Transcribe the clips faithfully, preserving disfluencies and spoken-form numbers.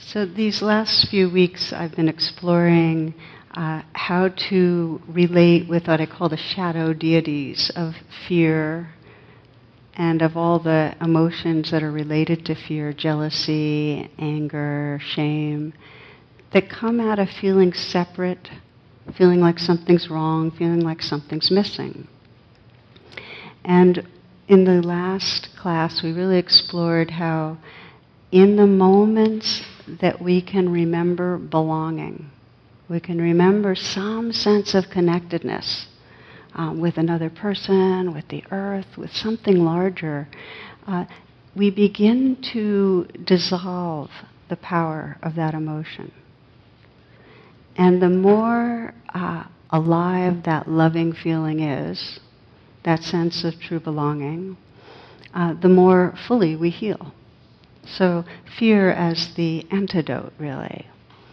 So these last few weeks I've been exploring uh, how to relate with what I call the shadow deities of fear and of all the emotions that are related to fear, jealousy, anger, shame, that come out of feeling separate, feeling like something's wrong, feeling like something's missing. And in the last class we really explored how in the moments that we can remember belonging, we can remember some sense of connectedness um, with another person, with the earth, with something larger, uh, we begin to dissolve the power of that emotion. And the more uh, alive that loving feeling is, that sense of true belonging, uh, the more fully we heal. So fear as the antidote, really.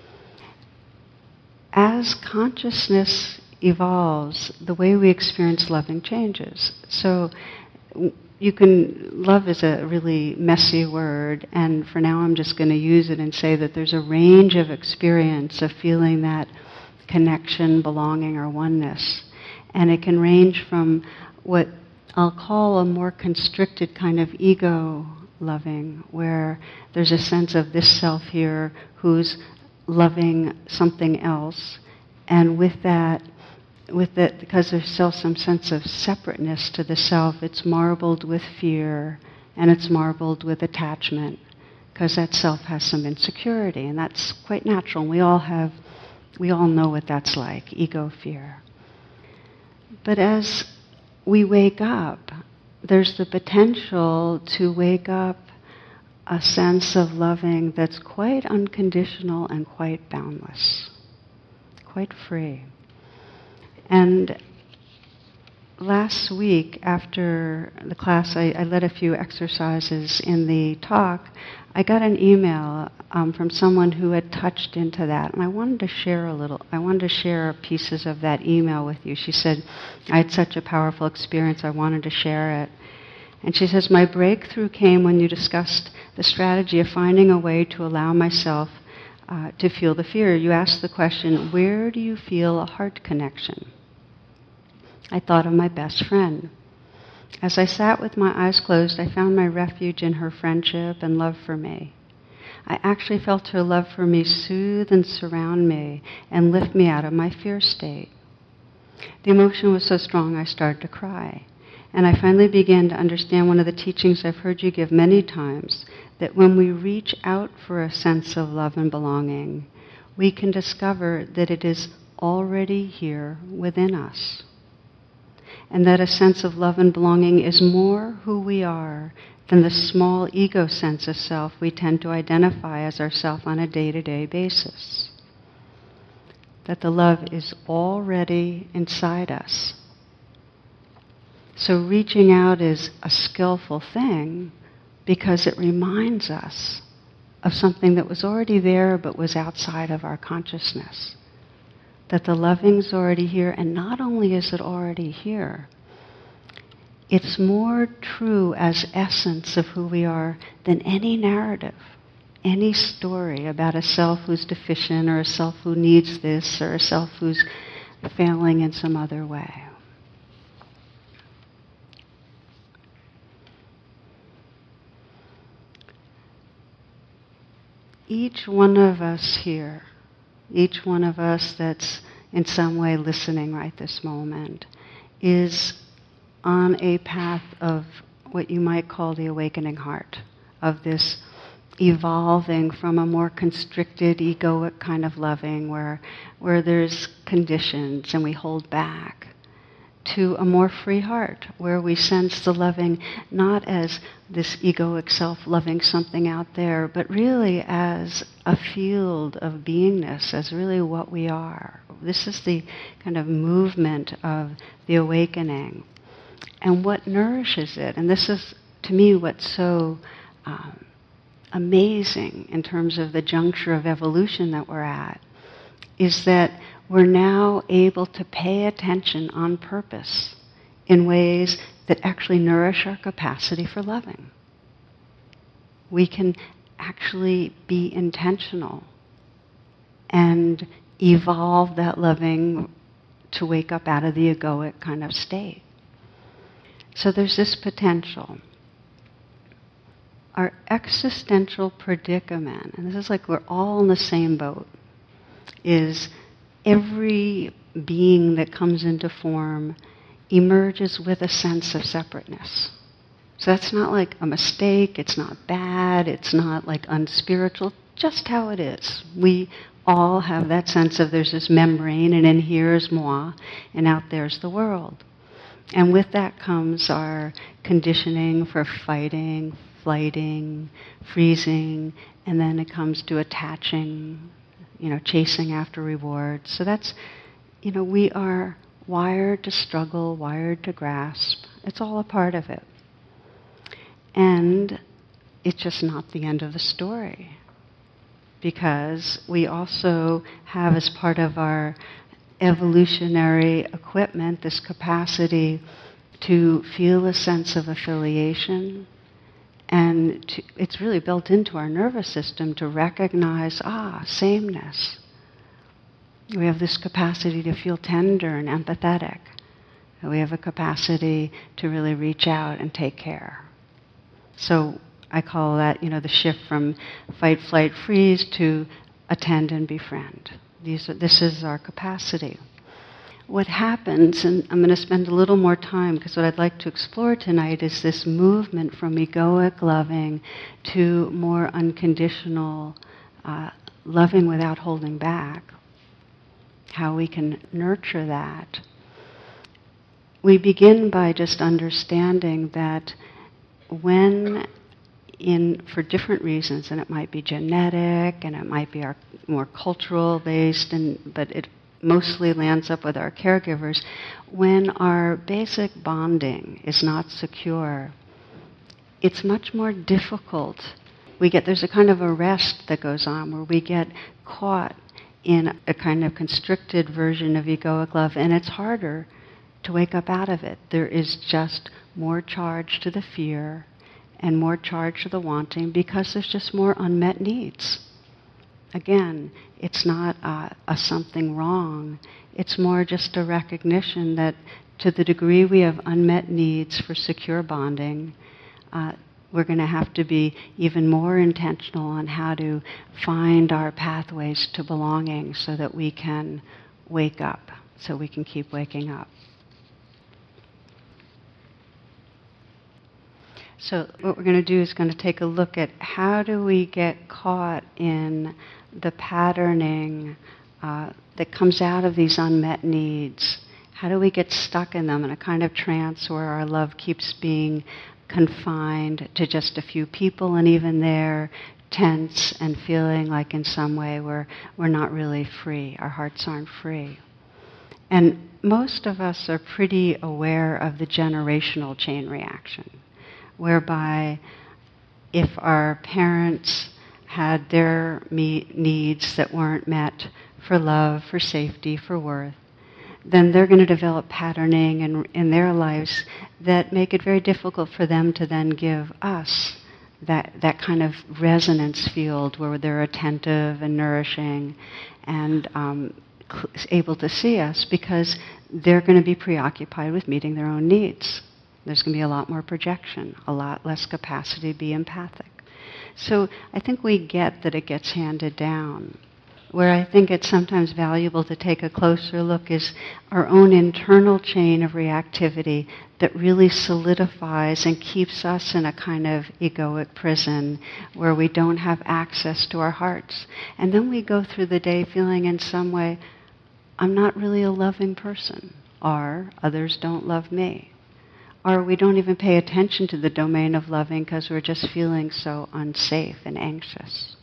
As consciousness evolves, the way we experience loving changes. So you can, love is a really messy word, and for now I'm just going to use it and say that there's a range of experience of feeling that connection, belonging, or oneness. And it can range from what I'll call a more constricted kind of ego loving, where there's a sense of this self here who's loving something else, and with that, with that, because there's still some sense of separateness to the self, it's marbled with fear and it's marbled with attachment, because that self has some insecurity, and that's quite natural. And we all have, we all know what that's like, ego fear. But as we wake up, there's the potential to wake up a sense of loving that's quite unconditional and quite boundless, quite free. And last week, after the class, I, I led a few exercises in the talk. I got an email um, from someone who had touched into that, and I wanted to share a little, I wanted to share pieces of that email with you. She said, I had such a powerful experience, I wanted to share it. And she says, my breakthrough came when you discussed the strategy of finding a way to allow myself uh, to feel the fear. You asked the question, where do you feel a heart connection? I thought of my best friend. As I sat with my eyes closed, I found my refuge in her friendship and love for me. I actually felt her love for me soothe and surround me and lift me out of my fear state. The emotion was so strong I started to cry. And I finally began to understand one of the teachings I've heard you give many times, that when we reach out for a sense of love and belonging, we can discover that it is already here within us. And that a sense of love and belonging is more who we are than the small ego sense of self we tend to identify as ourself on a day-to-day basis. That the love is already inside us. So reaching out is a skillful thing because it reminds us of something that was already there but was outside of our consciousness. That the loving's already here, and not only is it already here, it's more true as essence of who we are than any narrative, any story about a self who's deficient or a self who needs this or a self who's failing in some other way. Each one of us here, each one of us that's in some way listening right this moment, is on a path of what you might call the awakening heart, of this evolving from a more constricted, egoic kind of loving where, where there's conditions and we hold back, to a more free heart, where we sense the loving not as this egoic self loving something out there, but really as a field of beingness, as really what we are. This is the kind of movement of the awakening. And what nourishes it, and this is, to me, what's so um, amazing in terms of the juncture of evolution that we're at, is that we're now able to pay attention on purpose in ways that actually nourish our capacity for loving. We can actually be intentional and evolve that loving to wake up out of the egoic kind of state. So there's this potential. Our existential predicament, and this is like we're all in the same boat, is every being that comes into form emerges with a sense of separateness. So that's not like a mistake, it's not bad, it's not like unspiritual, just how it is. We all have that sense of there's this membrane, and in here is moi, and out there's the world. And with that comes our conditioning for fighting, flighting, freezing, and then it comes to attaching, you know, chasing after rewards. So that's, you know, we are wired to struggle, wired to grasp. It's all a part of it. And it's just not the end of the story. Because we also have, as part of our evolutionary equipment, this capacity to feel a sense of affiliation. And to, it's really built into our nervous system to recognize, ah, sameness. We have this capacity to feel tender and empathetic. We have a capacity to really reach out and take care. So I call that, you know, the shift from fight, flight, freeze to attend and befriend. These are, this is our capacity. What happens, and I'm going to spend a little more time, because what I'd like to explore tonight is this movement from egoic loving to more unconditional uh, loving without holding back. How we can nurture that. We begin by just understanding that when in, for different reasons, and it might be genetic, and it might be our more cultural based, and but it mostly lands up with our caregivers, when our basic bonding is not secure, it's much more difficult. We get, there's a kind of arrest that goes on where we get caught in a kind of constricted version of egoic love, and it's harder to wake up out of it. There is just more charge to the fear and more charge to the wanting because there's just more unmet needs. Again, it's not a, a something wrong. It's more just a recognition that to the degree we have unmet needs for secure bonding, uh, we're going to have to be even more intentional on how to find our pathways to belonging so that we can wake up, so we can keep waking up. So what we're going to do is going to take a look at how do we get caught in the patterning uh, that comes out of these unmet needs. How do we get stuck in them in a kind of trance where our love keeps being confined to just a few people, and even there, tense and feeling like in some way we're, we're not really free. Our hearts aren't free. And most of us are pretty aware of the generational chain reaction, whereby if our parents had their me- needs that weren't met for love, for safety, for worth, then they're going to develop patterning in, in their lives that make it very difficult for them to then give us that, that kind of resonance field where they're attentive and nourishing and um, cl- able to see us, because they're going to be preoccupied with meeting their own needs. There's going to be a lot more projection, a lot less capacity to be empathic. So I think we get that it gets handed down. Where I think it's sometimes valuable to take a closer look is our own internal chain of reactivity that really solidifies and keeps us in a kind of egoic prison where we don't have access to our hearts. And then we go through the day feeling in some way, I'm not really a loving person, or others don't love me. Or we don't even pay attention to the domain of loving because we're just feeling so unsafe and anxious.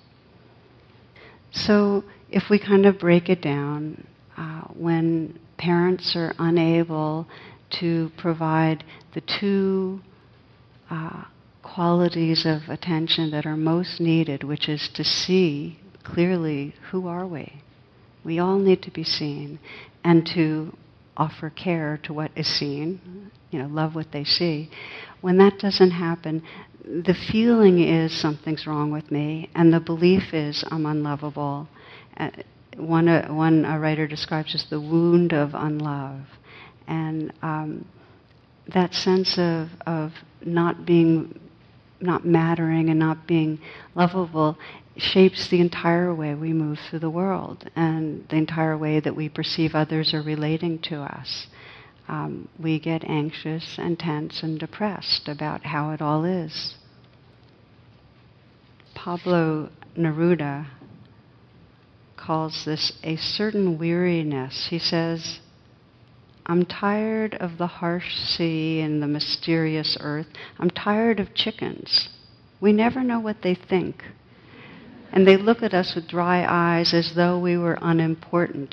So if we kind of break it down, uh, when parents are unable to provide the two uh, qualities of attention that are most needed, which is to see clearly who are we. We all need to be seen, and to offer care to what is seen, you know, love what they see. When that doesn't happen, the feeling is something's wrong with me, and the belief is I'm unlovable. Uh, one uh, one uh, writer describes as the wound of unlove, and um, that sense of of not being, not mattering, and not being lovable shapes the entire way we move through the world, and the entire way that we perceive others are relating to us. Um, we get anxious and tense and depressed about how it all is. Pablo Neruda calls this a certain weariness. He says, I'm tired of the harsh sea and the mysterious earth. I'm tired of chickens. We never know what they think. And they look at us with dry eyes as though we were unimportant.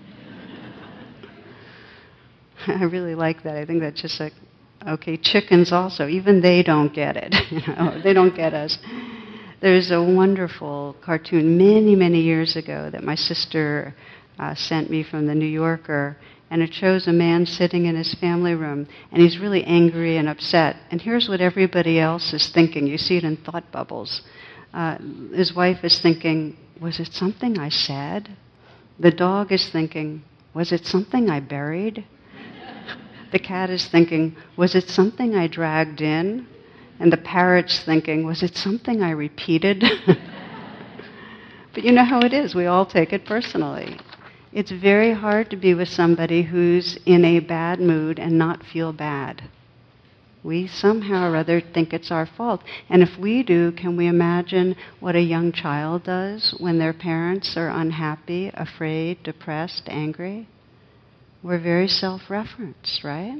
I really like that. I think that's just like, okay, chickens also, even they don't get it. You know, they don't get us. There's a wonderful cartoon many, many years ago that my sister uh, sent me from the New Yorker, and it shows a man sitting in his family room, and he's really angry and upset. And here's what everybody else is thinking. You see it in thought bubbles. Uh, his wife is thinking, was it something I said? The dog is thinking, was it something I buried? The cat is thinking, was it something I dragged in? And the parrot's thinking, was it something I repeated? But you know how it is. We all take it personally. It's very hard to be with somebody who's in a bad mood and not feel bad. We somehow or other think it's our fault. And if we do, can we imagine what a young child does when their parents are unhappy, afraid, depressed, angry? We're very self-referenced, right?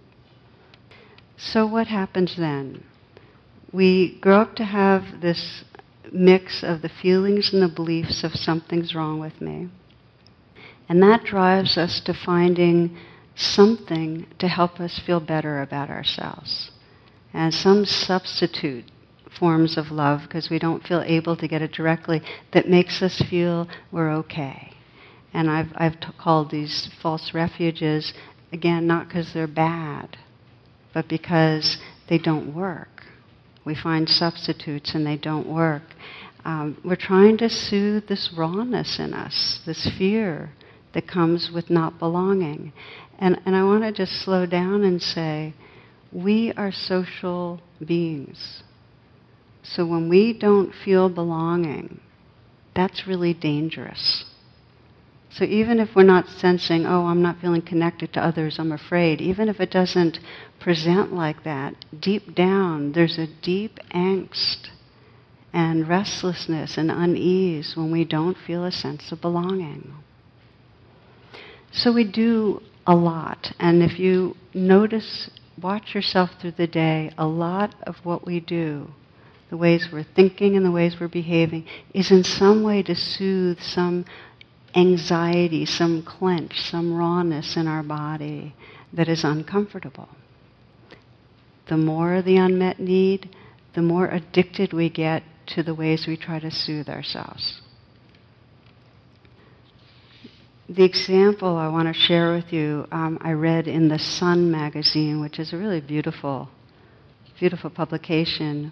So what happens then? We grow up to have this mix of the feelings and the beliefs of something's wrong with me. And that drives us to finding something to help us feel better about ourselves. And some substitute forms of love, because we don't feel able to get it directly, that makes us feel we're okay. And I've, I've t- called these false refuges, again, not because they're bad, but because they don't work. We find substitutes and they don't work. Um, we're trying to soothe this rawness in us, this fear that comes with not belonging. And, and I want to just slow down and say, we are social beings. So when we don't feel belonging, that's really dangerous. So even if we're not sensing, oh, I'm not feeling connected to others, I'm afraid, even if it doesn't present like that, deep down there's a deep angst and restlessness and unease when we don't feel a sense of belonging. So we do a lot, and if you notice, watch yourself through the day, a lot of what we do, the ways we're thinking and the ways we're behaving, is in some way to soothe some anxiety, some clench, some rawness in our body that is uncomfortable. The more the unmet need, the more addicted we get to the ways we try to soothe ourselves. The example I want to share with you, um, I read in the Sun magazine, which is a really beautiful, beautiful publication.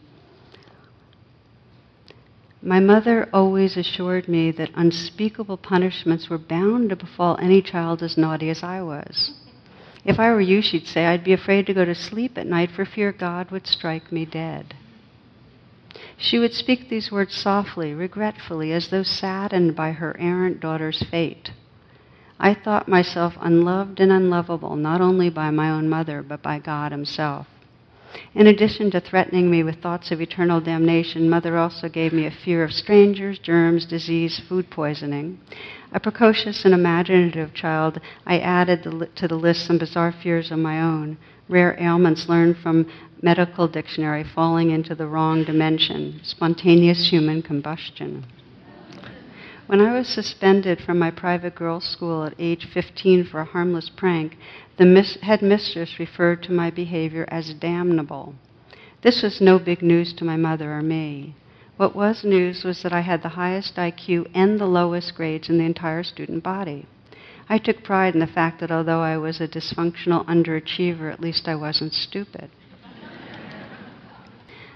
My mother always assured me that unspeakable punishments were bound to befall any child as naughty as I was. If I were you, she'd say, I'd be afraid to go to sleep at night for fear God would strike me dead. She would speak these words softly, regretfully, as though saddened by her errant daughter's fate. I thought myself unloved and unlovable, not only by my own mother, but by God himself. In addition to threatening me with thoughts of eternal damnation, Mother also gave me a fear of strangers, germs, disease, food poisoning. A precocious and imaginative child, I added the li- to the list some bizarre fears of my own, rare ailments learned from medical dictionary falling into the wrong dimension, spontaneous human combustion. When I was suspended from my private girls' school at age fifteen for a harmless prank, the mis- head mistress referred to my behavior as damnable. This was no big news to my mother or me. What was news was that I had the highest I Q and the lowest grades in the entire student body. I took pride in the fact that although I was a dysfunctional underachiever, at least I wasn't stupid.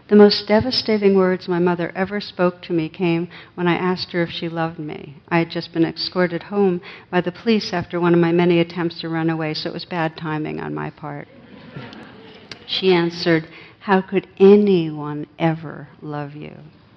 The most devastating words my mother ever spoke to me came when I asked her if she loved me. I had just been escorted home by the police after one of my many attempts to run away, so it was bad timing on my part. She answered, "How could anyone ever love you?"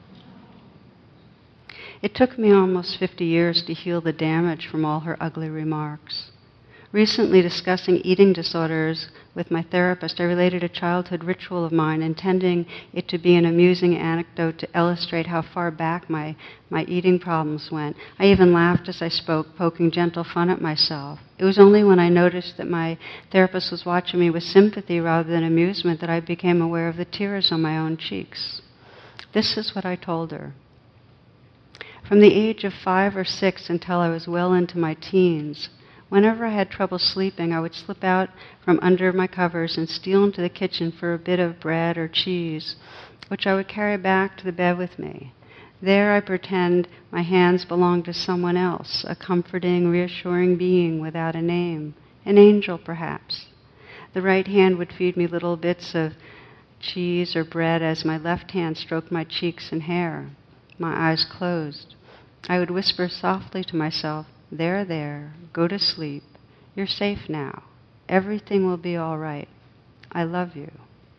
It took me almost fifty years to heal the damage from all her ugly remarks. Recently, discussing eating disorders with my therapist, I related a childhood ritual of mine, intending it to be an amusing anecdote to illustrate how far back my, my eating problems went. I even laughed as I spoke, poking gentle fun at myself. It was only when I noticed that my therapist was watching me with sympathy rather than amusement that I became aware of the tears on my own cheeks. This is what I told her. From the age of five or six until I was well into my teens, whenever I had trouble sleeping, I would slip out from under my covers and steal into the kitchen for a bit of bread or cheese, which I would carry back to the bed with me. There I pretend my hands belonged to someone else, a comforting, reassuring being without a name, an angel perhaps. The right hand would feed me little bits of cheese or bread as my left hand stroked my cheeks and hair. My eyes closed. I would whisper softly to myself, "There, there, go to sleep. You're safe now. Everything will be all right. I love you."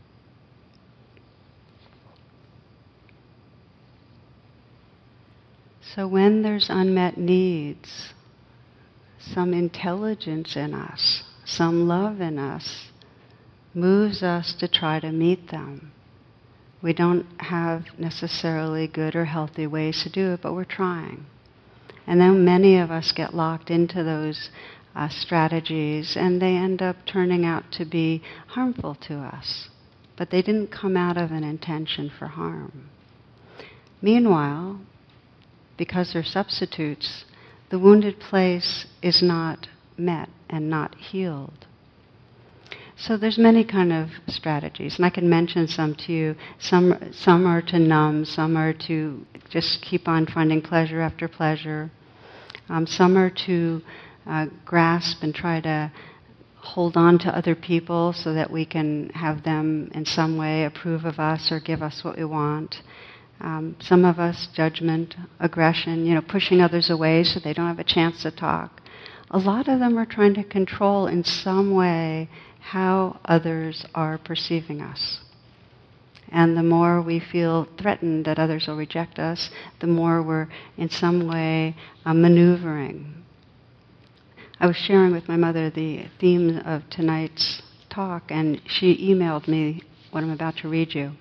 So when there's unmet needs, some intelligence in us, some love in us, moves us to try to meet them. We don't have necessarily good or healthy ways to do it, but we're trying. And then many of us get locked into those uh, strategies, and they end up turning out to be harmful to us. But they didn't come out of an intention for harm. Meanwhile, because they're substitutes, the wounded place is not met and not healed. So there's many kind of strategies, and I can mention some to you. Some, some are to numb, some are to just keep on finding pleasure after pleasure. Um, some are to uh, grasp and try to hold on to other people so that we can have them in some way approve of us or give us what we want. Um, some of us, judgment, aggression, you know, pushing others away so they don't have a chance to talk. A lot of them are trying to control in some way how others are perceiving us. And the more we feel threatened that others will reject us, the more we're in some way uh, maneuvering. I was sharing with my mother the theme of tonight's talk, and she emailed me what I'm about to read you.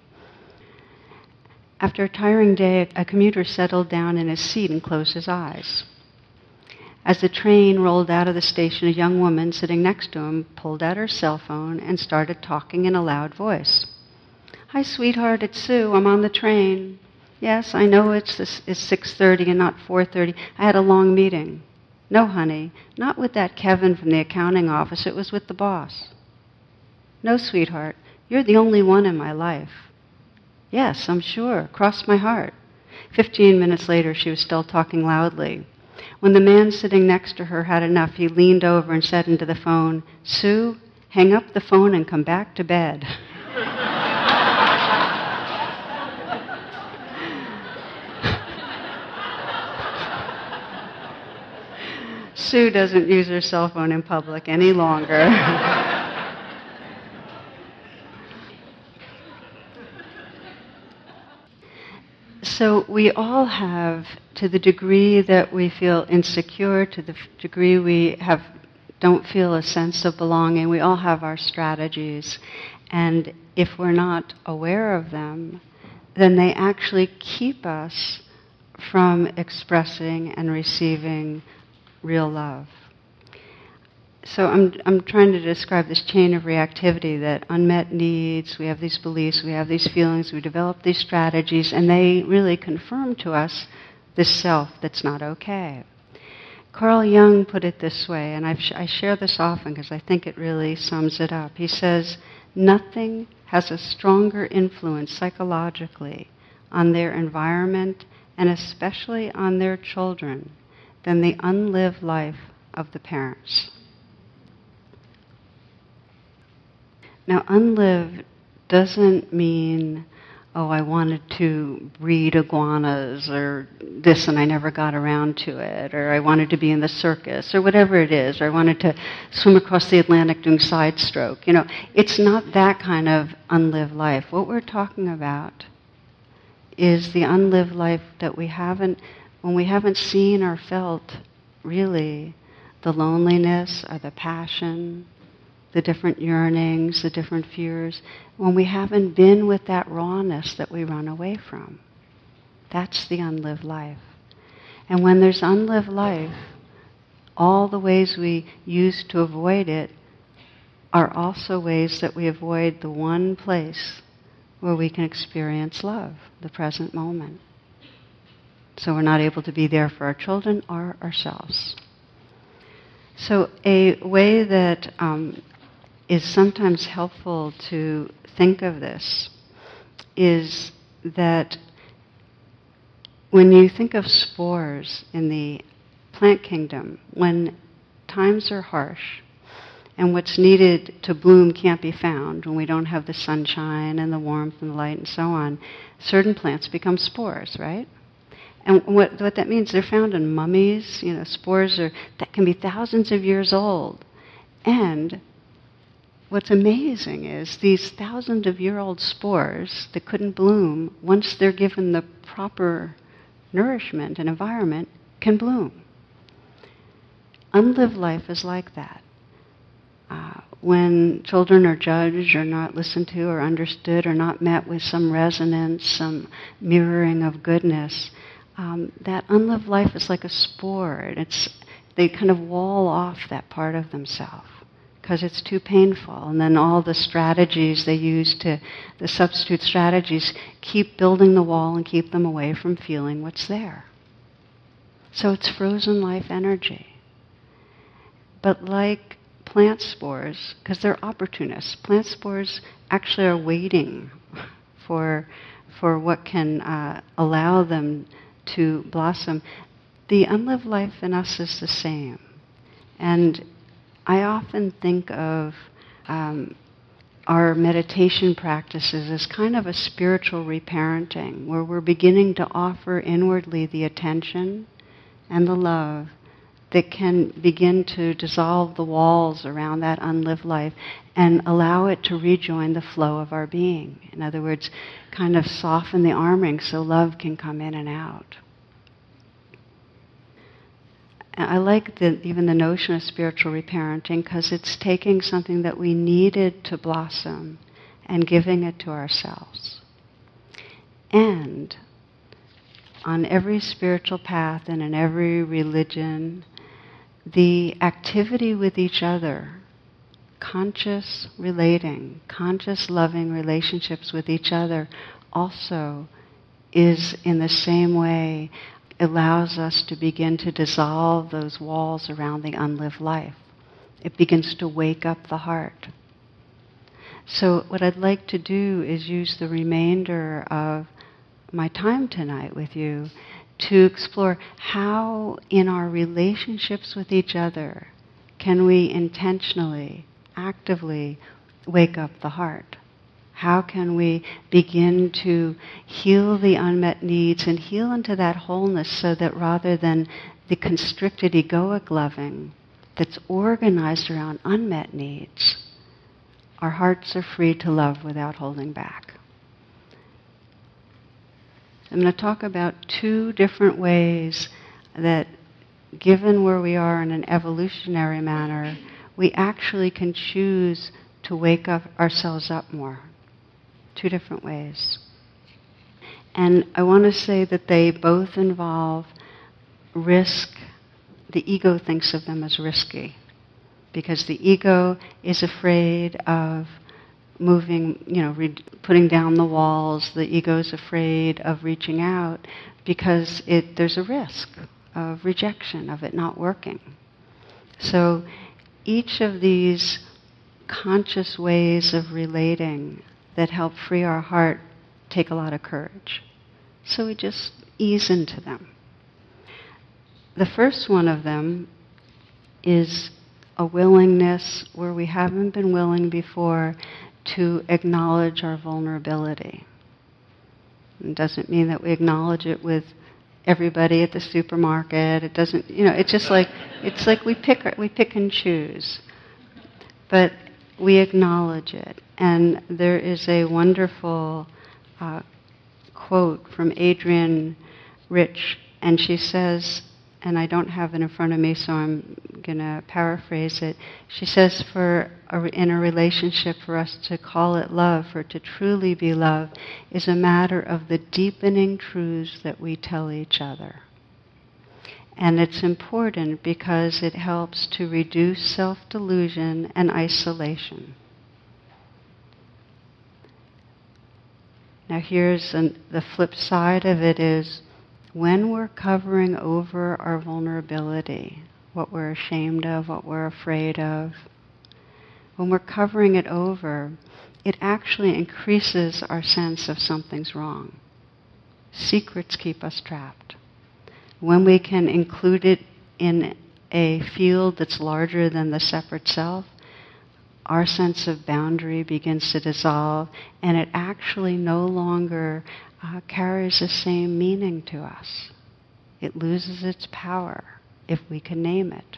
After a tiring day, a commuter settled down in his seat and closed his eyes. As the train rolled out of the station, a young woman sitting next to him pulled out her cell phone and started talking in a loud voice. "Hi, sweetheart, it's Sue. I'm on the train. Yes, I know it's, this, it's six thirty and not four thirty. I had a long meeting. No, honey, not with that Kevin from the accounting office. It was with the boss. No, sweetheart, you're the only one in my life. Yes, I'm sure. Cross my heart." Fifteen minutes later, she was still talking loudly. When the man sitting next to her had enough, he leaned over and said into the phone, "Sue, hang up the phone and come back to bed." Sue doesn't use her cell phone in public any longer. So we all have, to the degree that we feel insecure, to the f- degree we have don't feel a sense of belonging, we all have our strategies. And if we're not aware of them, then they actually keep us from expressing and receiving real love. So I'm I'm trying to describe this chain of reactivity, that unmet needs, we have these beliefs, we have these feelings, we develop these strategies, and they really confirm to us this self that's not okay. Carl Jung put it this way, and I've sh- I share this often because I think it really sums it up. He says, "Nothing has a stronger influence psychologically on their environment and especially on their children than the unlived life of the parents." Now, unlived doesn't mean oh, I wanted to breed iguanas or this and I never got around to it, or I wanted to be in the circus, or whatever it is, or I wanted to swim across the Atlantic doing side stroke. You know, it's not that kind of unlived life. What we're talking about is the unlived life that we haven't, when we haven't seen or felt really the loneliness or the passion, the different yearnings, the different fears, when we haven't been with that rawness that we run away from. That's the unlived life. And when there's unlived life, all the ways we use to avoid it are also ways that we avoid the one place where we can experience love, the present moment. So we're not able to be there for our children or ourselves. So a way that um, is sometimes helpful to think of this is that when you think of spores in the plant kingdom, when times are harsh and what's needed to bloom can't be found, when we don't have the sunshine and the warmth and the light and so on, certain plants become spores, right? And what, what that means, they're found in mummies. You know, spores are that can be thousands of years old. And what's amazing is these thousands of year old spores that couldn't bloom, once they're given the proper nourishment and environment, can bloom. Unlived life is like that. Uh, when children are judged or not listened to or understood or not met with some resonance, some mirroring of goodness, um, that unlived life is like a spore. It's, they kind of wall off that part of themselves because it's too painful. And then all the strategies they use to, the substitute strategies, keep building the wall and keep them away from feeling what's there. So it's frozen life energy. But like plant spores, because they're opportunists, plant spores actually are waiting for, for what can uh, allow them to blossom. The unlived life in us is the same. And I often think of um, our meditation practices as kind of a spiritual reparenting, where we're beginning to offer inwardly the attention and the love that can begin to dissolve the walls around that unlived life and allow it to rejoin the flow of our being. In other words, kind of soften the armoring so love can come in and out. I like the, even the notion of spiritual reparenting because it's taking something that we needed to blossom and giving it to ourselves. And on every spiritual path and in every religion, the activity with each other, conscious relating, conscious loving relationships with each other also is in the same way allows us to begin to dissolve those walls around the unlived life. It begins to wake up the heart. So what I'd like to do is use the remainder of my time tonight with you to explore how in our relationships with each other can we intentionally, actively wake up the heart. How can we begin to heal the unmet needs and heal into that wholeness so that rather than the constricted egoic loving that's organized around unmet needs, our hearts are free to love without holding back. I'm going to talk about two different ways that, given where we are in an evolutionary manner, we actually can choose to wake up ourselves up more. Two different ways. And I want to say that they both involve risk. The ego thinks of them as risky because the ego is afraid of moving, you know, re- putting down the walls. The ego is afraid of reaching out because it there's a risk of rejection, of it not working. So each of these conscious ways of relating that help free our heart take a lot of courage. So we just ease into them. The first one of them is a willingness where we haven't been willing before to acknowledge our vulnerability. It doesn't mean that we acknowledge it with everybody at the supermarket. It doesn't, you know, it's just like, it's like we pick, we pick and choose. But we acknowledge it. And there is a wonderful uh, quote from Adrienne Rich, and she says, and I don't have it in front of me, so I'm going to paraphrase it. She says, for a, in a relationship, for us to call it love, for it to truly be love, is a matter of the deepening truths that we tell each other. And it's important because it helps to reduce self-delusion and isolation. Now here's an, the flip side of it is, when we're covering over our vulnerability, what we're ashamed of, what we're afraid of, when we're covering it over, it actually increases our sense of something's wrong. Secrets keep us trapped. When we can include it in a field that's larger than the separate self, our sense of boundary begins to dissolve, and it actually no longer uh, carries the same meaning to us. It loses its power, if we can name it.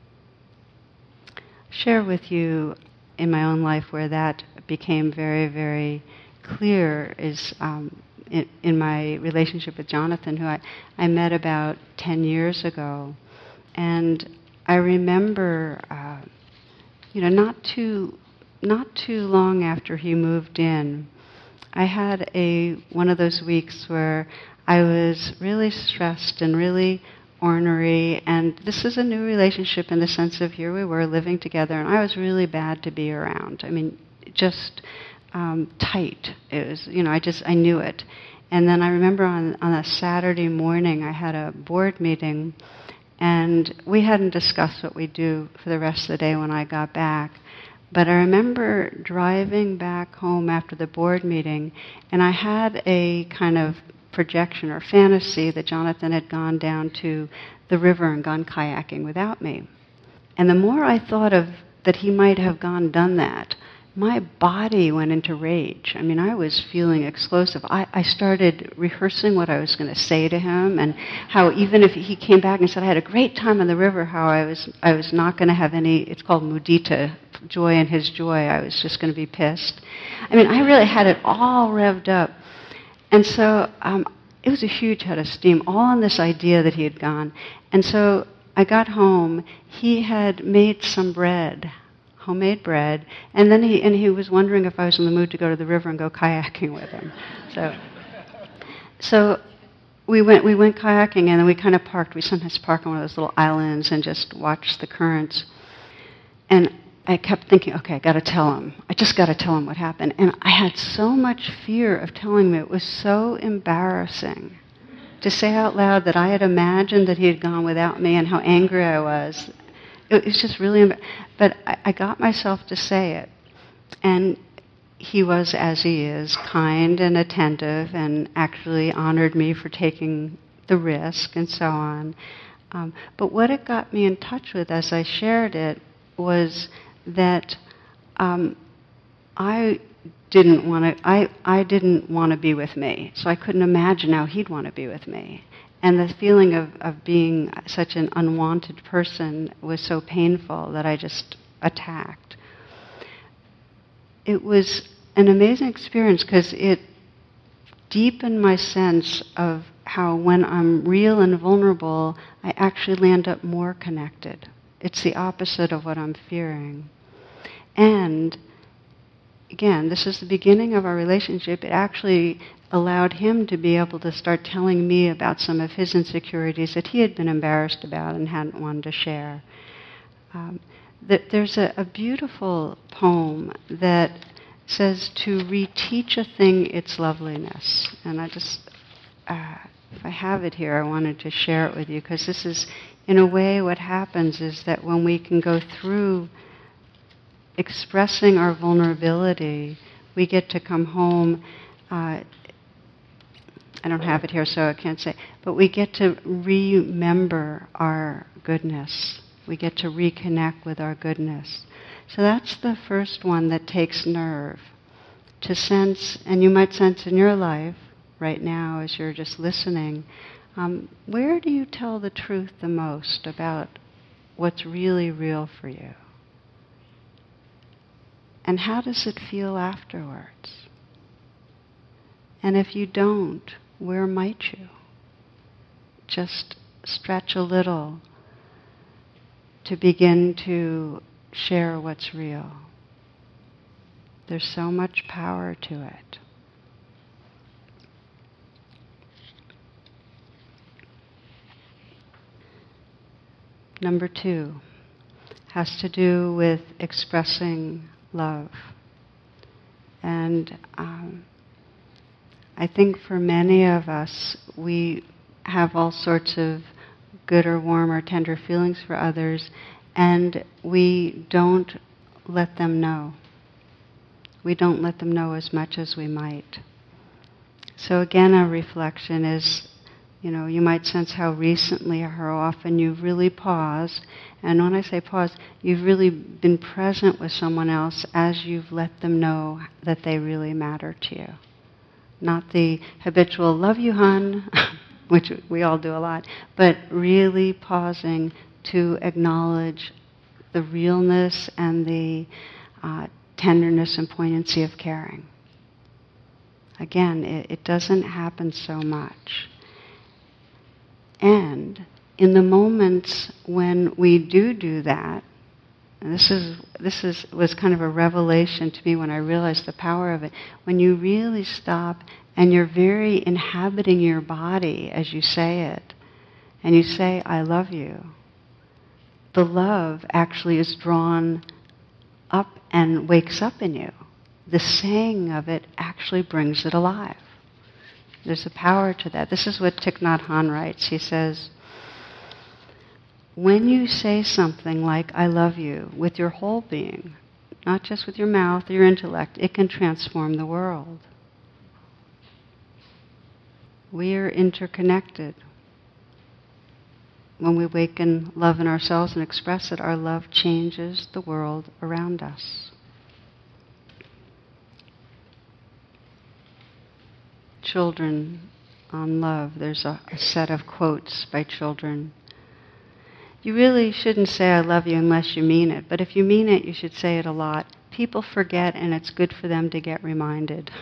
Share with you in my own life where that became very, very clear is um, in, in my relationship with Jonathan, who I, I met about ten years ago. And I remember, uh, you know, not too, not too long after he moved in, I had a one of those weeks where I was really stressed and really ornery, and this is a new relationship in the sense of here we were living together, and I was really bad to be around. I mean, just um, tight. It was, you know, I just, I knew it. And then I remember on, on a Saturday morning I had a board meeting, and we hadn't discussed what we'd do for the rest of the day when I got back. But I remember driving back home after the board meeting, and I had a kind of projection or fantasy that Jonathan had gone down to the river and gone kayaking without me. And the more I thought of that he might have gone done that, my body went into rage. I mean, I was feeling explosive. I, I started rehearsing what I was going to say to him, and how even if he came back and said I had a great time on the river, how I was I was not going to have any, it's called mudita, joy in his joy. I was just going to be pissed. I mean, I really had it all revved up. And so um, it was a huge head of steam, all on this idea that he had gone. And so I got home. He had made some bread, homemade bread, and then he and he was wondering if I was in the mood to go to the river and go kayaking with him. So, so we went we went kayaking, and then we kind of parked. We sometimes park on one of those little islands and just watch the currents. And I kept thinking, okay, I got to tell him. I just got to tell him what happened. And I had so much fear of telling him. It was so embarrassing to say out loud that I had imagined that he had gone without me and how angry I was. It was just really, embar- but I, I got myself to say it. And he was, as he is, kind and attentive, and actually honored me for taking the risk and so on. Um, but what it got me in touch with as I shared it was that um, I didn't want to. I I didn't want to be with me, so I couldn't imagine how he'd want to be with me. And the feeling of, of being such an unwanted person was so painful that I just attacked. It was an amazing experience because it deepened my sense of how when I'm real and vulnerable, I actually land up more connected. It's the opposite of what I'm fearing. And again, this is the beginning of our relationship. It actually allowed him to be able to start telling me about some of his insecurities that he had been embarrassed about and hadn't wanted to share. Um, th- there's a, a beautiful poem that says to reteach a thing its loveliness. And I just, uh, if I have it here, I wanted to share it with you, because this is, in a way, what happens is that when we can go through expressing our vulnerability, we get to come home. Uh, I don't have it here, so I can't say, but we get to remember our goodness. We get to reconnect with our goodness. So that's the first one that takes nerve. To sense, and you might sense in your life, right now as you're just listening, um, where do you tell the truth the most about what's really real for you? And how does it feel afterwards? And if you don't, where might you? Just stretch a little to begin to share what's real. There's so much power to it. Number two has to do with expressing love. And um, I think for many of us, we have all sorts of good or warm or tender feelings for others, and we don't let them know. We don't let them know as much as we might. So again, a reflection is, you know, you might sense how recently or how often you've really paused. And when I say pause, you've really been present with someone else as you've let them know that they really matter to you. Not the habitual, love you, hun, which we all do a lot, but really pausing to acknowledge the realness and the uh, tenderness and poignancy of caring. Again, it, it doesn't happen so much. And in the moments when we do do that, and this is this is was kind of a revelation to me when I realized the power of it, when you really stop and you're very inhabiting your body as you say it, and you say, I love you, the love actually is drawn up and wakes up in you. The saying of it actually brings it alive. There's a power to that. This is what Thich Nhat Hanh writes. He says, when you say something like, I love you, with your whole being, not just with your mouth or your intellect, it can transform the world. We are interconnected. When we awaken love in ourselves and express it, our love changes the world around us. Children on love, there's a, a set of quotes by children. You really shouldn't say I love you unless you mean it, but if you mean it, you should say it a lot. People forget, and it's good for them to get reminded.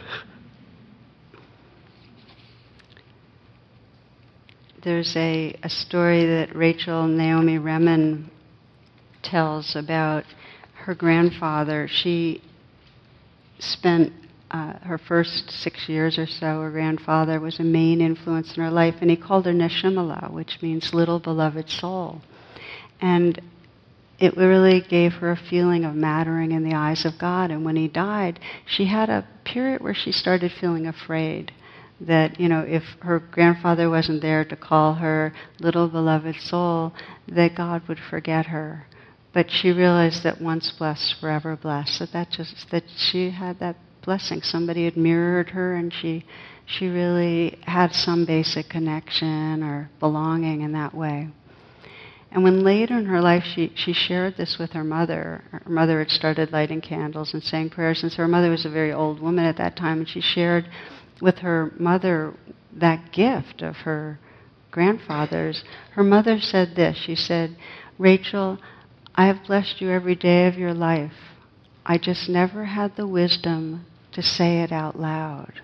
There's a, a story that Rachel Naomi Remen tells about her grandfather. She spent uh, her first six years or so, her grandfather was a main influence in her life, and he called her Neshimala, which means little beloved soul. And it really gave her a feeling of mattering in the eyes of God. And when he died, she had a period where she started feeling afraid that, you know, if her grandfather wasn't there to call her little beloved soul, that God would forget her. But she realized that once blessed, forever blessed. That that just that she had that blessing. Somebody had mirrored her, and she she really had some basic connection or belonging in that way. And when later in her life she, she shared this with her mother, her mother had started lighting candles and saying prayers, and so her mother was a very old woman at that time, and she shared with her mother that gift of her grandfather's. Her mother said this, she said, Rachel, I have blessed you every day of your life. I just never had the wisdom to say it out loud.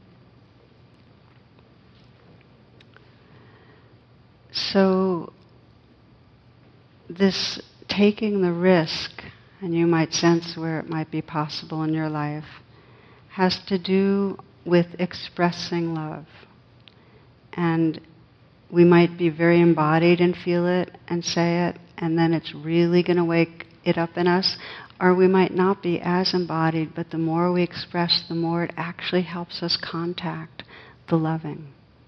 So this taking the risk, and you might sense where it might be possible in your life, has to do with expressing love. And we might be very embodied and feel it and say it, and then it's really going to wake it up in us. Or we might not be as embodied, but the more we express, the more it actually helps us contact the loving.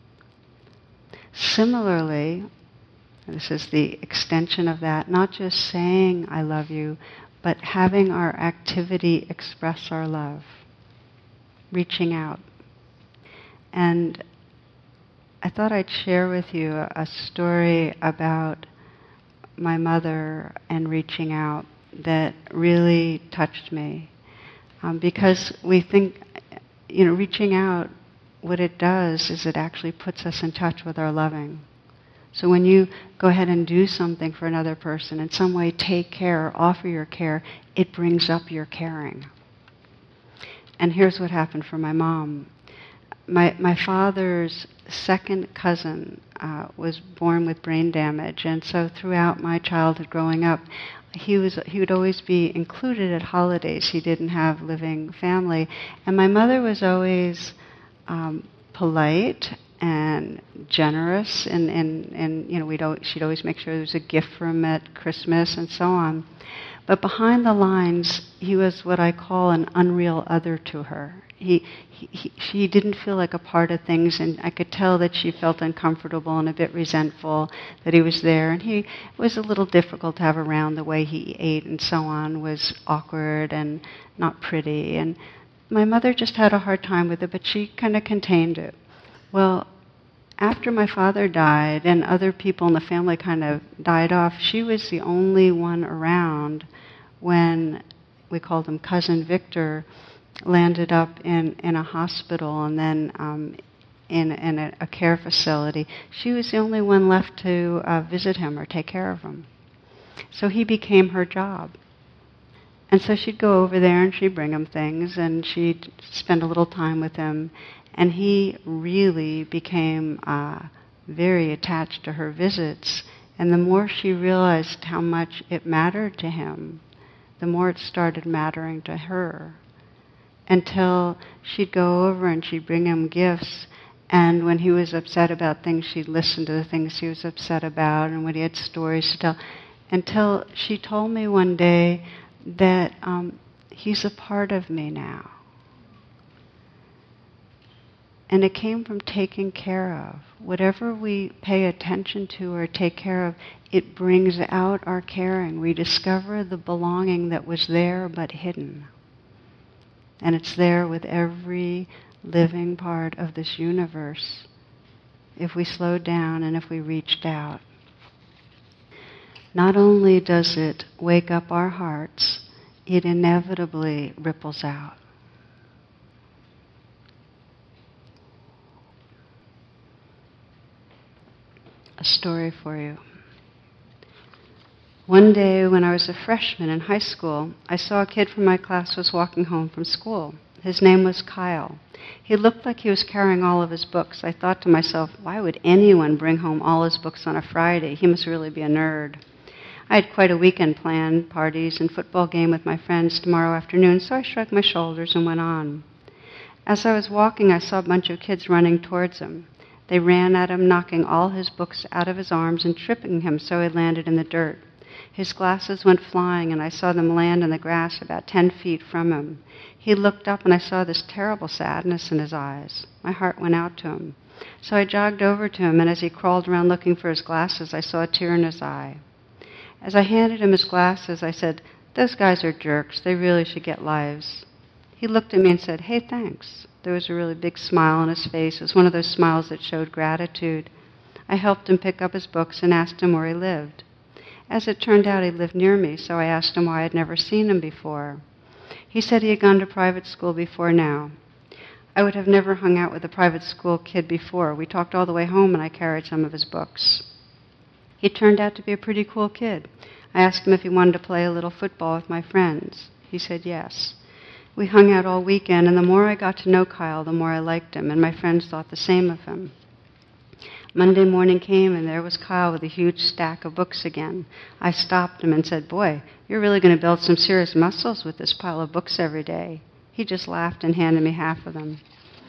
Similarly, this is the extension of that, not just saying I love you, but having our activity express our love, reaching out. And I thought I'd share with you a, a story about my mother and reaching out that really touched me. Um, because we think, you know, reaching out what it does is it actually puts us in touch with our loving. So when you go ahead and do something for another person, in some way take care, offer your care, it brings up your caring. And here's what happened for my mom. My my father's second cousin uh, was born with brain damage, and so throughout my childhood growing up, he was he would always be included at holidays. He didn't have living family, and my mother was always um, polite and generous, and, and, and you know we'd al- she'd always make sure there was a gift for him at Christmas and so on. But behind the lines, he was what I call an unreal other to her. He, he, he, she didn't feel like a part of things, and I could tell that she felt uncomfortable and a bit resentful that he was there. And he was a little difficult to have around. The way he ate and so on was awkward and not pretty. And my mother just had a hard time with it, but she kind of contained it. Well, after my father died and other people in the family kind of died off, she was the only one around when, we called him Cousin Victor, landed up in, in a hospital and then um, in, in a, a care facility. She was the only one left to uh, visit him or take care of him. So he became her job. And so she'd go over there and she'd bring him things and she'd spend a little time with him. And he really became uh, very attached to her visits. And the more she realized how much it mattered to him, the more it started mattering to her. Until she'd go over and she'd bring him gifts. And when he was upset about things, she'd listen to the things he was upset about and when he had stories to tell. Until she told me one day that um, he's a part of me now. And it came from taking care of. Whatever we pay attention to or take care of, it brings out our caring. We discover the belonging that was there but hidden. And it's there with every living part of this universe, if we slowed down and if we reached out. Not only does it wake up our hearts, it inevitably ripples out. A story for you. One day when I was a freshman in high school, I saw a kid from my class was walking home from school. His name was Kyle. He looked like he was carrying all of his books. I thought to myself, why would anyone bring home all his books on a Friday? He must really be a nerd. I had quite a weekend planned, parties and football game with my friends tomorrow afternoon, so I shrugged my shoulders and went on. As I was walking, I saw a bunch of kids running towards him. They ran at him, knocking all his books out of his arms and tripping him so he landed in the dirt. His glasses went flying, and I saw them land in the grass about ten feet from him. He looked up, and I saw this terrible sadness in his eyes. My heart went out to him. So I jogged over to him, and as he crawled around looking for his glasses, I saw a tear in his eye. As I handed him his glasses, I said, "Those guys are jerks. They really should get lives." He looked at me and said, "Hey, thanks." There was a really big smile on his face. It was one of those smiles that showed gratitude. I helped him pick up his books and asked him where he lived. As it turned out, he lived near me, so I asked him why I'd never seen him before. He said he had gone to private school before now. I would have never hung out with a private school kid before. We talked all the way home, and I carried some of his books. He turned out to be a pretty cool kid. I asked him if he wanted to play a little football with my friends. He said yes. We hung out all weekend, and the more I got to know Kyle, the more I liked him, and my friends thought the same of him. Monday morning came, and there was Kyle with a huge stack of books again. I stopped him and said, "Boy, you're really going to build some serious muscles with this pile of books every day." He just laughed and handed me half of them.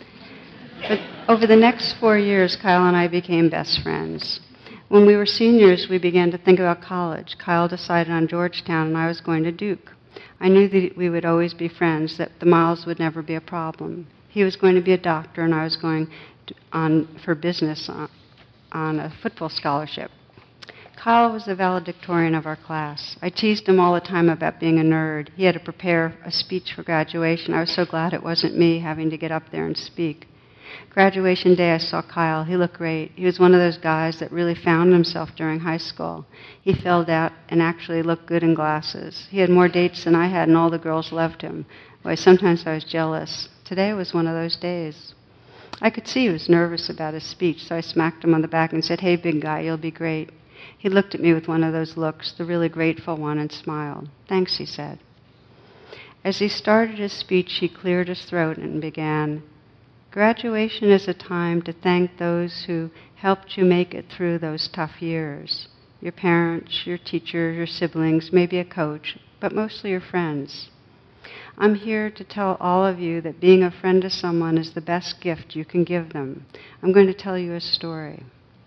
But over the next four years, Kyle and I became best friends. When we were seniors, we began to think about college. Kyle decided on Georgetown, and I was going to Duke. I knew that we would always be friends, that the miles would never be a problem. He was going to be a doctor, and I was going to, on for business on, on a football scholarship. Kyle was the valedictorian of our class. I teased him all the time about being a nerd. He had to prepare a speech for graduation. I was so glad it wasn't me having to get up there and speak. Graduation day, I saw Kyle. He looked great. He was one of those guys that really found himself during high school. He filled out and actually looked good in glasses. He had more dates than I had, and all the girls loved him. Boy, sometimes I was jealous. Today was one of those days. I could see he was nervous about his speech, so I smacked him on the back and said, "Hey, big guy, you'll be great." He looked at me with one of those looks, the really grateful one, and smiled. "Thanks," he said. As he started his speech, he cleared his throat and began, "Graduation is a time to thank those who helped you make it through those tough years. Your parents, your teachers, your siblings, maybe a coach, but mostly your friends. I'm here to tell all of you that being a friend to someone is the best gift you can give them. I'm going to tell you a story."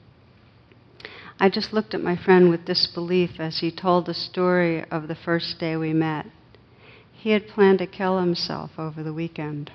I just looked at my friend with disbelief as he told the story of the first day we met. He had planned to kill himself over the weekend.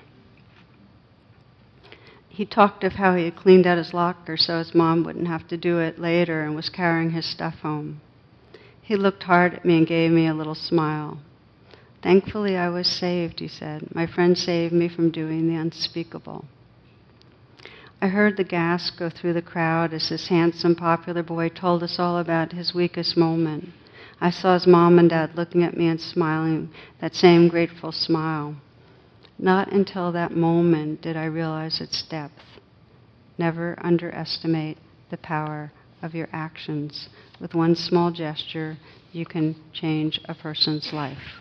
He talked of how he had cleaned out his locker so his mom wouldn't have to do it later and was carrying his stuff home. He looked hard at me and gave me a little smile. "Thankfully I was saved," he said. "My friend saved me from doing the unspeakable." I heard the gasp go through the crowd as this handsome, popular boy told us all about his weakest moment. I saw his mom and dad looking at me and smiling, that same grateful smile. Not until that moment did I realize its depth. Never underestimate the power of your actions. With one small gesture, you can change a person's life.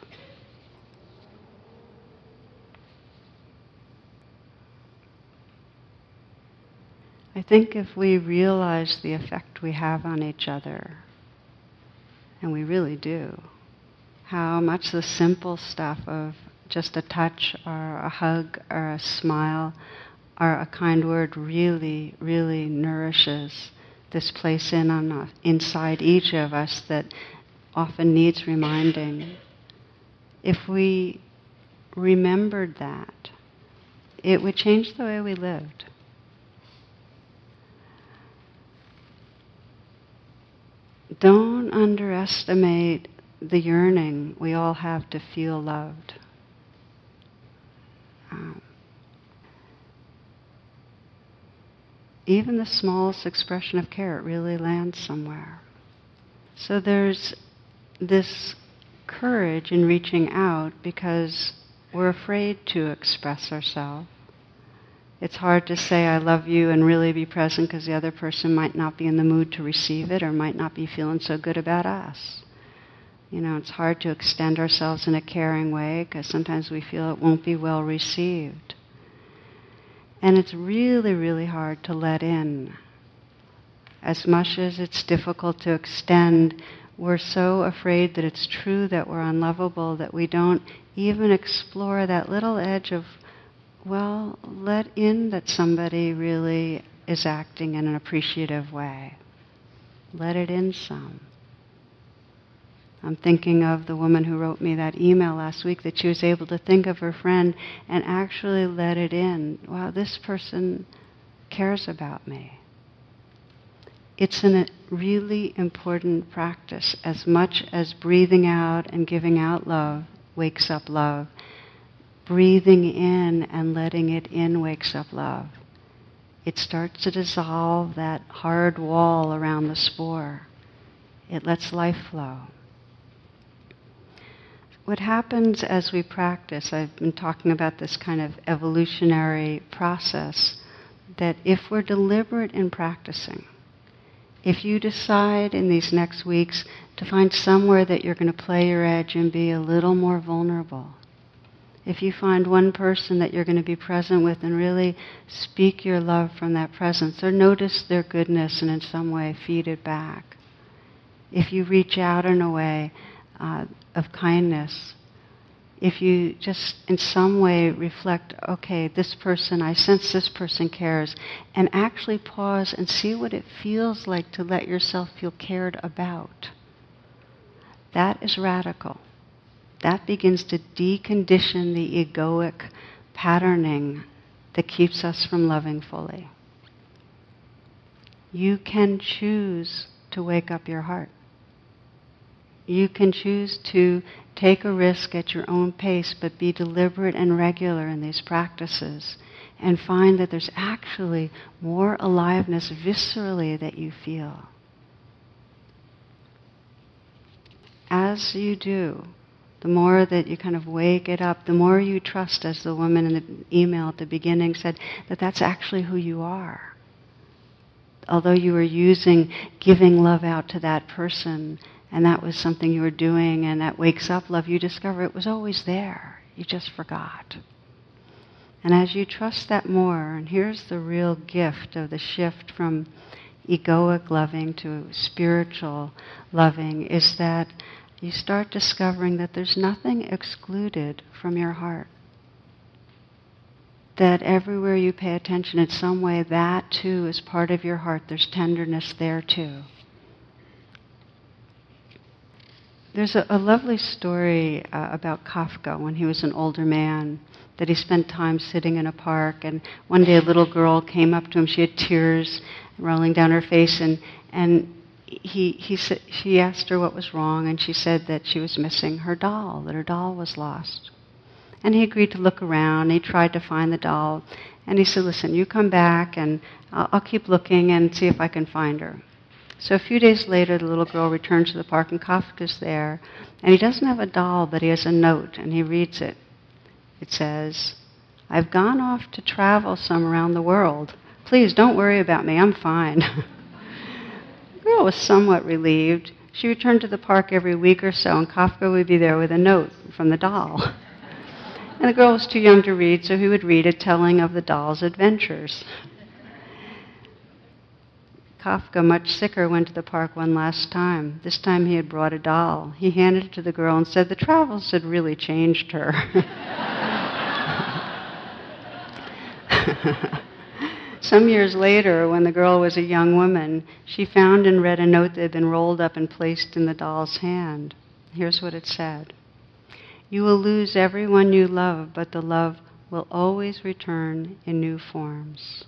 I think if we realize the effect we have on each other, and we really do, how much the simple stuff of just a touch or a hug or a smile or a kind word really, really nourishes this place in on us, inside each of us that often needs reminding. If we remembered that, it would change the way we lived. Don't underestimate the yearning we all have to feel loved. Um, even the smallest expression of care, it really lands somewhere. So there's this courage in reaching out because we're afraid to express ourselves. It's hard to say I love you and really be present because the other person might not be in the mood to receive it or might not be feeling so good about us. You know, it's hard to extend ourselves in a caring way because sometimes we feel it won't be well received. And it's really, really hard to let in. As much as it's difficult to extend, we're so afraid that it's true that we're unlovable that we don't even explore that little edge of, well, let in that somebody really is acting in an appreciative way. Let it in some. I'm thinking of the woman who wrote me that email last week, that she was able to think of her friend and actually let it in. Wow, this person cares about me. It's a really important practice. As much as breathing out and giving out love wakes up love, breathing in and letting it in wakes up love. It starts to dissolve that hard wall around the spore. It lets life flow. What happens as we practice, I've been talking about this kind of evolutionary process, that if we're deliberate in practicing, if you decide in these next weeks to find somewhere that you're going to play your edge and be a little more vulnerable, if you find one person that you're going to be present with and really speak your love from that presence, or notice their goodness and in some way feed it back, if you reach out in a way uh, of kindness, if you just in some way reflect, okay, this person, I sense this person cares, and actually pause and see what it feels like to let yourself feel cared about. That is radical. That begins to decondition the egoic patterning that keeps us from loving fully. You can choose to wake up your heart. You can choose to take a risk at your own pace, but be deliberate and regular in these practices, and find that there's actually more aliveness viscerally that you feel. As you do, the more that you kind of wake it up, the more you trust, as the woman in the email at the beginning said, that that's actually who you are. Although you were using giving love out to that person, and that was something you were doing, and that wakes up love, you discover it was always there. You just forgot. And as you trust that more, and here's the real gift of the shift from egoic loving to spiritual loving, is that you start discovering that there's nothing excluded from your heart. That everywhere you pay attention in some way, that too is part of your heart. There's tenderness there too. There's a, a lovely story uh, about Kafka when he was an older man, that he spent time sitting in a park, and one day a little girl came up to him. She had tears rolling down her face, and and he he said, she asked her what was wrong, and she said that she was missing her doll, that her doll was lost. And he agreed to look around. He tried to find the doll, and he said, "Listen, you come back, and I'll, I'll keep looking and see if I can find her." So a few days later, the little girl returns to the park, and Kafka's there, and he doesn't have a doll, but he has a note, and he reads it. It says, "I've gone off to travel some around the world. Please don't worry about me, I'm fine." The girl was somewhat relieved. She returned to the park every week or so, and Kafka would be there with a note from the doll. And the girl was too young to read, so he would read it, telling of the doll's adventures. Kafka, much sicker, went to the park one last time. This time he had brought a doll. He handed it to the girl and said the travels had really changed her. Some years later, when the girl was a young woman, she found and read a note that had been rolled up and placed in the doll's hand. Here's what it said. "You will lose everyone you love, but the love will always return in new forms."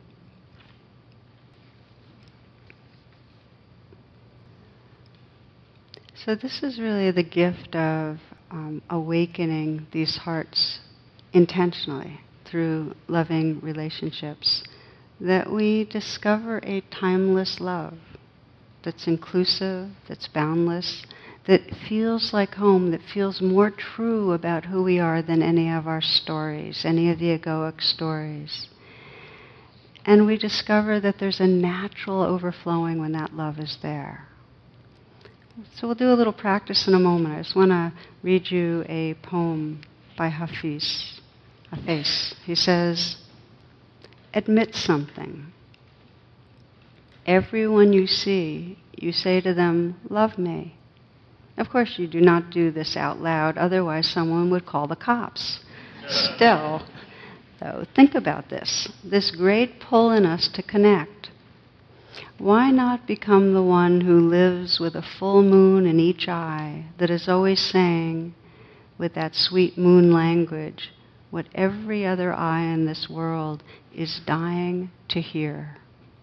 So this is really the gift of um, awakening these hearts intentionally through loving relationships, that we discover a timeless love that's inclusive, that's boundless, that feels like home, that feels more true about who we are than any of our stories, any of the egoic stories. And we discover that there's a natural overflowing when that love is there. So we'll do a little practice in a moment. I just want to read you a poem by Hafiz. Hafiz. He says, "Admit something. Everyone you see, you say to them, 'Love me.' Of course, you do not do this out loud, otherwise someone would call the cops. Still, though, think about this, this great pull in us to connect. Why not become the one who lives with a full moon in each eye, that is always saying, with that sweet moon language, what every other eye in this world is dying to hear?"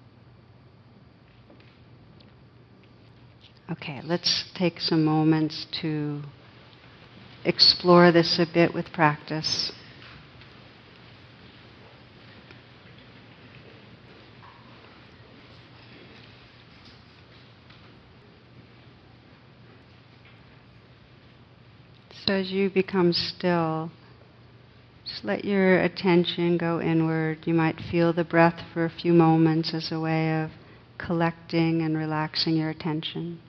Okay, let's take some moments to explore this a bit with practice. So as you become still, just let your attention go inward. You might feel the breath for a few moments as a way of collecting and relaxing your attention.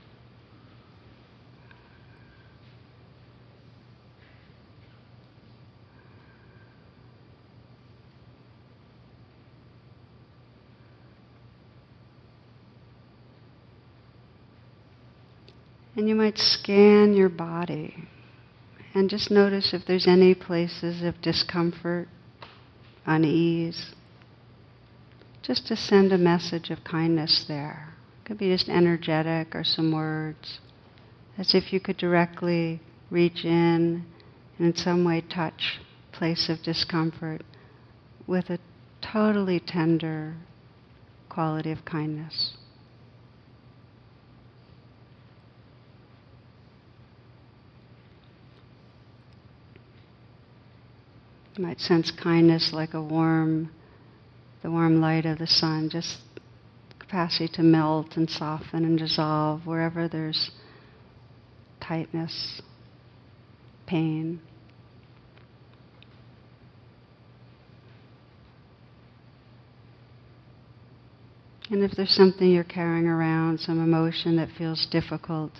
And you might scan your body and just notice if there's any places of discomfort, unease. Just to send a message of kindness there. It could be just energetic or some words, as if you could directly reach in and in some way touch a place of discomfort with a totally tender quality of kindness. You might sense kindness like a warm, the warm light of the sun, just capacity to melt and soften and dissolve wherever there's tightness. pain. And if there's something you're carrying around, some emotion that feels difficult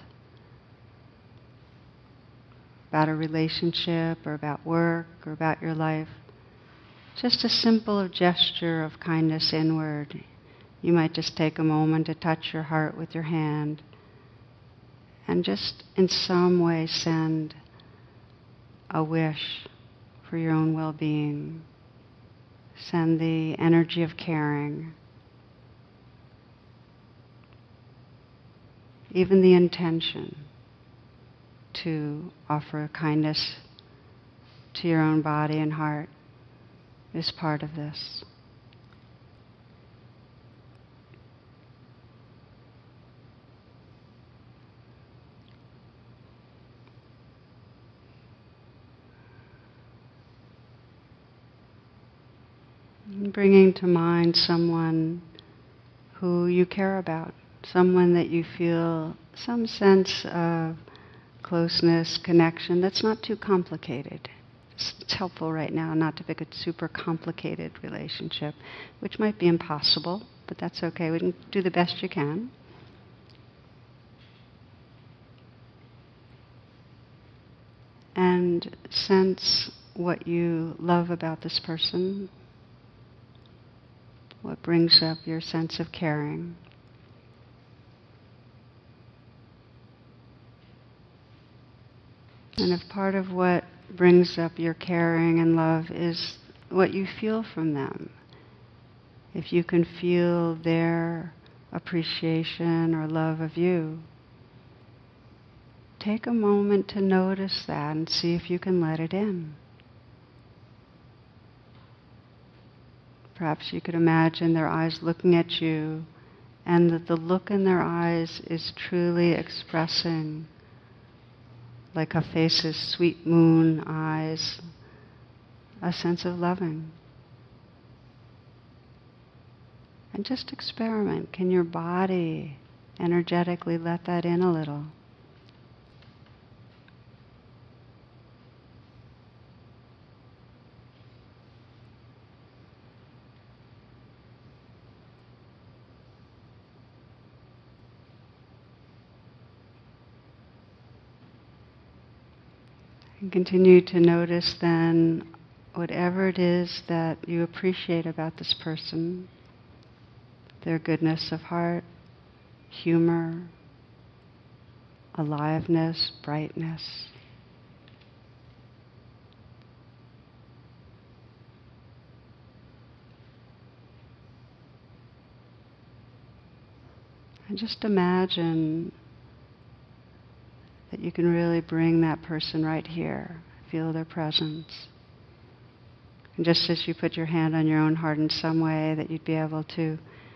about a relationship or about work or about your life, just a simple gesture of kindness inward. You might just take a moment to touch your heart with your hand and just in some way send a wish for your own well-being. Send the energy of caring. Even the intention to offer kindness to your own body and heart is part of this. Bringing to mind someone who you care about, someone that you feel some sense of closeness, connection that's not too complicated. It's, it's helpful right now not to pick a super complicated relationship, which might be impossible, but that's okay. We can do the best you can. And sense what you love about this person, what brings up your sense of caring. And if part of what brings up your caring and love is what you feel from them, if you can feel their appreciation or love of you, take a moment to notice that and see if you can let it in. Perhaps you could imagine their eyes looking at you, and that the look in their eyes is truly expressing, like Hafez's sweet moon eyes, a sense of loving. And just experiment. Can your body energetically let that in a little? And continue to notice then whatever it is that you appreciate about this person, their goodness of heart, humor, aliveness, brightness. And just imagine that you can really bring that person right here, feel their presence. And just as you put your hand on your own heart in some way, that you'd be able to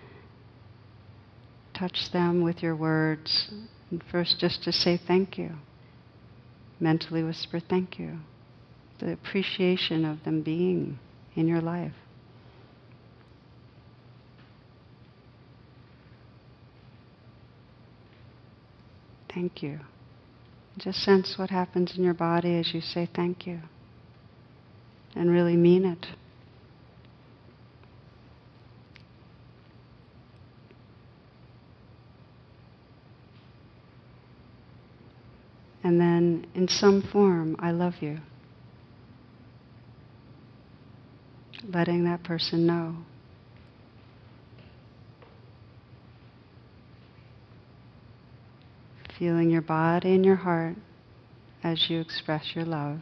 touch them with your words. And first just to say thank you. Mentally whisper thank you. The appreciation of them being in your life. Thank you. Just sense what happens in your body as you say thank you. And really mean it. And then in some form, I love you. Letting that person know. Feeling your body and your heart as you express your love.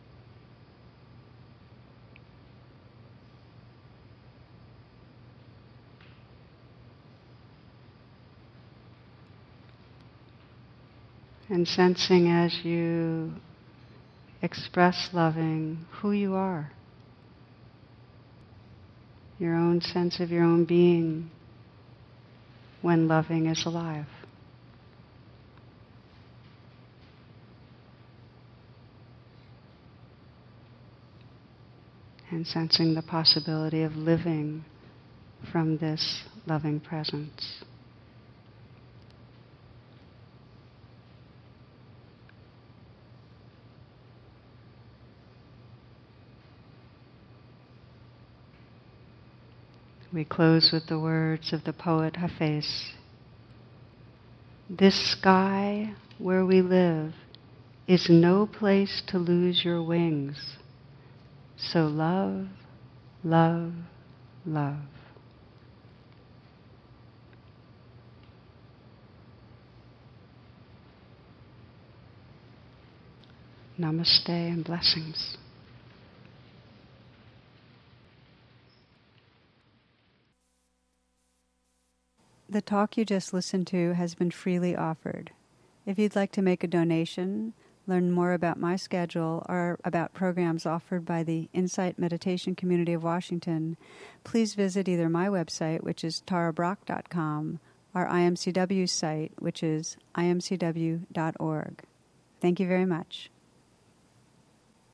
And sensing as you express loving who you are. Your own sense of your own being when loving is alive. And sensing the possibility of living from this loving presence. We close with the words of the poet Hafez. This sky where we live is no place to lose your wings. So love, love, love. Namaste and blessings. The talk you just listened to has been freely offered. If you'd like to make a donation, learn more about my schedule, or about programs offered by the Insight Meditation Community of Washington, please visit either my website, which is tara brach dot com, or I M C W's site, which is I M C W dot org. Thank you very much.